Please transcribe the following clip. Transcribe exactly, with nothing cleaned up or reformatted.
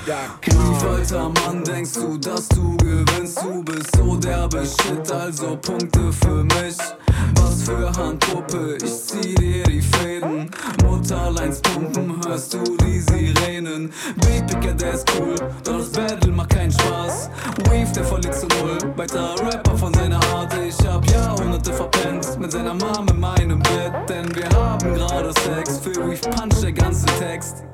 Weave, alter Mann, denkst du, dass du gewinnst? Du bist so derbe Shit, also Punkte für mich. Was für Handpuppe, ich zieh dir die Fäden. Mutterleins pumpen, hörst du die Sirenen. Big Picker, der ist cool, doch das Battle macht keinen Spaß. Weave, der verliert zu null, weiter Rapper von seiner Art. Ich hab Jahrhunderte verpennt, mit seiner Mom in meinem Bett. Denn wir haben gerade Sex, für Weave punch der ganze Text.